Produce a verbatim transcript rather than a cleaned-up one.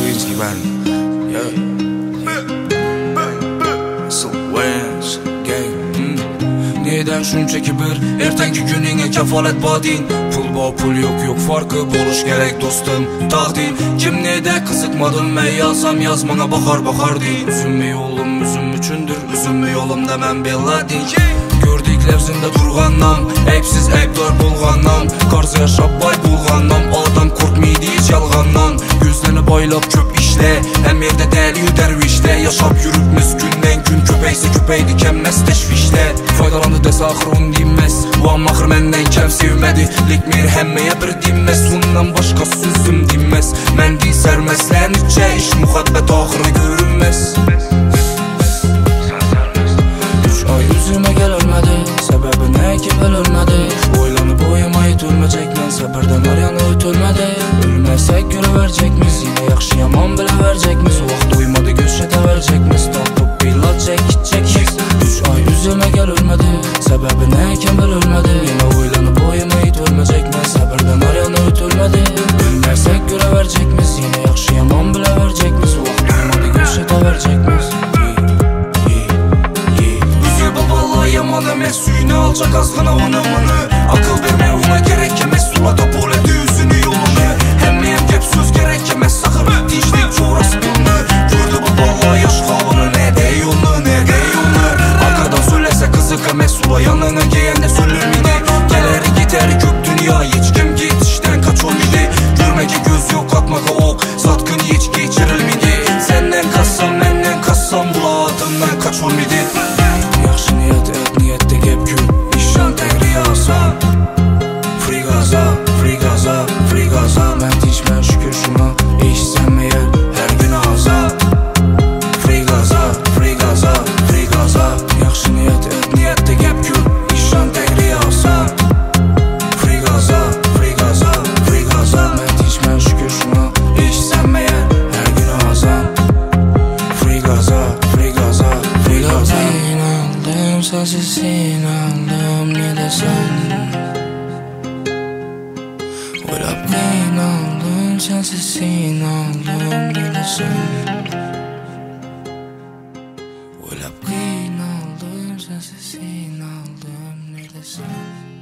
Lewinsky ben. Yeah. Sylvans gang. Hmm. Neden şunchaki bir ertangi gününe kefalet badin. Pul bo pul yok yok farkı buluş gerek dostum taqdin. Kim nede kızıkmadım ben yazsam yazmana bakar bakar değil. Üzülme yolum üzüm üçündür üzülme yolum demem belladin. Gördük levzinde durğanam eypsiz eypdar bulğanam. Qarşı yaşap bay bulğanam adam korkmaydı hiç yalğandan. Gözlerini baylap köp işle hem yerde deli dervişle. Yaşap yürütmüş günden gün köpeyse köpeydi kemmez teşvişle. Faydalandı dese axır onu dinmez. Bu an axır menden kem sevmedi. Likmir hemmeye bir dinmez. Bundan başka sözüm dinmez. Mən din sərməslənitçə iş muhabbet axırı görünmez. Üç ay üzüme gelmedi. Sebebi ne ki belirmedi. Oylanıp oyumayı ölmeyecek men səbirdən aryanı ötülmedi. Ölmezsek göre verecekmiz. Yine yaxşı yaman bile verecekmiz. O vaxt uymadı göçete verecekmiz. Tapıp bilat çek gidecekmiz. Üç ay üzüme gelmedi. Sebebi ne ki belirmedi. Yine oylanıp oyumayı ölmeyecek men səbirdən aryanı ötülmedi. Ölmezsek göre verecekmiz. Yine yaxşı yaman bile verecekmiz. O vaxt uymadı göçete verecekmiz. Yaman emes suyunu alacak azgına onu onu. Akıl verme ona gerek yemez. Sulada bol edi yüzünü yolunu. Hemmeyem gep söz gerek yemez. Sakır dinçlik çoğrası bunu. Gördü bu balla yaş havını. Ne de yolunu ne de yolunu. Arkadan söylese kızık emes. Sula yanına giyende söylür miydi? Geleri gider köp dünya. Hiç kim git işten kaç ol miydi? Görme ki göz yok atmaka ok. Satkın hiç geçiril miydi? Senden kassam menden kassam. Bula adından kaç ol miydi? Yaxşı niyet et niyette gep gül. İşan tegri yazan. Free gaza, free gaza, free gaza. Mən dinç mən şükür şuna. İşsəm meyel her gün azad. Free gaza, free gaza, free gaza. Yaxşı niyet et niyette gep gül. İşan tegri yazan. Free gaza, free gaza, free gaza. Mən dinç mən şükür şuna. İşsəm meyel her gün azad. Free gaza, free gaza, free gaza. Sensiz inandım ne desen. Oylap inandım sensiz inandım ne desen. Oylap inandım sensiz inandım ne desen.